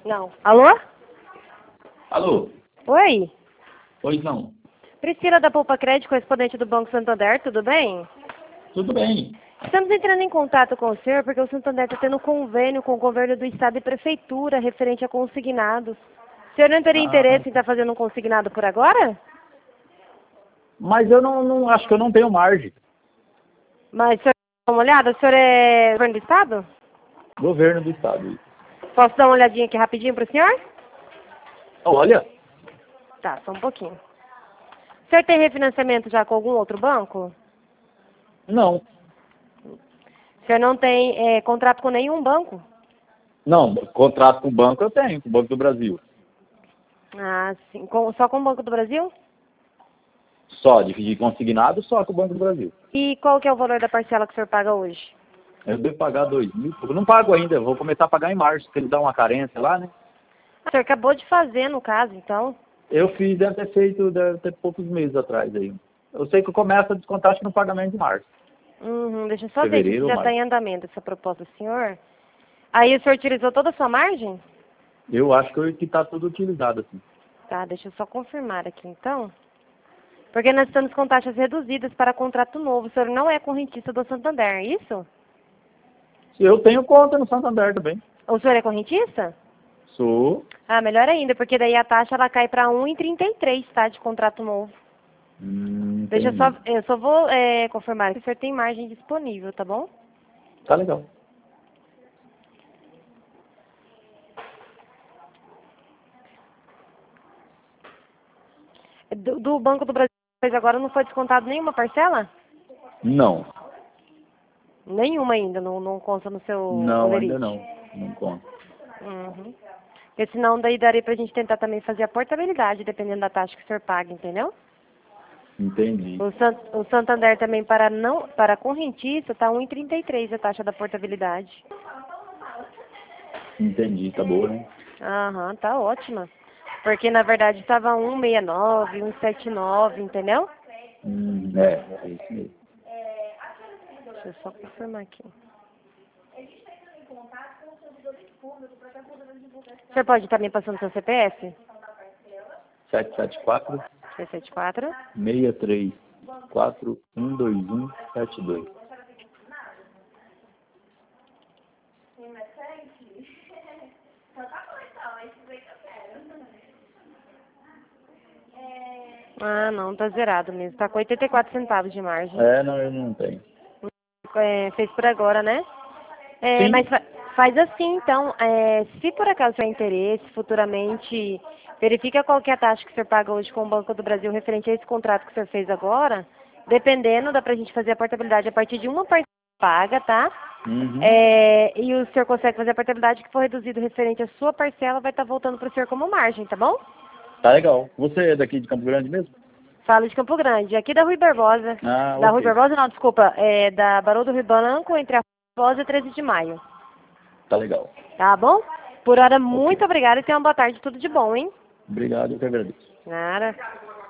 Não. Alô? Alô? Oi? Pois não. Priscila da Poupa Crédito, correspondente do Banco Santander, tudo bem? Tudo bem. Estamos entrando em contato com o senhor porque o Santander está tendo convênio com o governo do estado e prefeitura referente a consignados. O senhor não teria interesse em estar fazendo um consignado por agora? Mas eu não acho que eu não tenho margem. Mas, senhor, dá uma olhada, o senhor é governo do estado? Governo do estado. Posso dar uma olhadinha aqui rapidinho para o senhor? Olha, Tá, só um pouquinho. O senhor tem refinanciamento já com algum outro banco? não. O senhor não tem contrato com nenhum banco? Não, contrato com o banco eu tenho, com o Banco do Brasil. Ah, sim. Só com o Banco do Brasil? Só, de consignado, só com o Banco do Brasil. E qual que é o valor da parcela que o senhor paga hoje? Eu devo pagar 2.000. Eu não pago ainda, eu vou começar a pagar em março, porque ele dá uma carência lá, né? O senhor acabou de fazer, no caso, então. Eu fiz, deve ter poucos meses atrás aí. Eu sei que começa a descontar acho que no pagamento de março. Deixa eu só ver aqui Fevereiro se ou já está março. em andamento essa proposta do senhor. Aí o senhor utilizou toda a sua margem? Eu acho que está tudo utilizado, assim. Tá, deixa eu só confirmar aqui, então. Porque nós estamos com taxas reduzidas para contrato novo. O senhor não é correntista do Santander, é isso? Eu tenho conta no Santander também. O senhor é correntista? Sou. Ah, melhor ainda, porque daí a taxa ela cai para 1,33, tá, de contrato novo. Deixa Entendi. eu só vou confirmar se o senhor tem margem disponível, tá bom? Tá legal. Do Banco do Brasil agora não foi descontado nenhuma parcela? Não. Nenhuma ainda, não consta no seu Não, ainda olerite. não. Não conta. Uhum. Porque senão daí daria pra gente tentar também fazer a portabilidade, dependendo da taxa que o senhor paga, entendeu? Entendi. O Santander também para correntista tá 1,33 a taxa da portabilidade. Entendi. Tá boa, né? Aham, tá ótima. Porque na verdade estava 1,69, 1,79, entendeu? É isso mesmo. Deixa eu só confirmar aqui. O senhor pode estar me passando seu CPF? 774 374 634 12172. Ah, não, tá zerado mesmo. Tá com 84 centavos de margem. Não, eu não tenho. Fez por agora, né? Sim. Mas faz assim, então. Se por acaso tiver interesse, futuramente, verifica qual que é a taxa que o senhor paga hoje com o Banco do Brasil referente a esse contrato que o senhor fez agora. Dependendo, dá pra gente fazer a portabilidade a partir de uma parcela paga, tá? E o senhor consegue fazer a portabilidade que for reduzido referente à sua parcela, vai estar voltando para o senhor como margem, tá bom? Tá legal. Você é daqui de Campo Grande mesmo? Falo de Campo Grande, aqui da Rui Barbosa. Da Rui Ok. Barbosa, não, desculpa, da Barão do Rio Branco, entre a Rui Barbosa e 13 de maio. Tá legal. Tá bom? Por hora, Ok. muito obrigada e tenha uma boa tarde, tudo de bom, hein? Obrigado, eu que agradeço. Nada.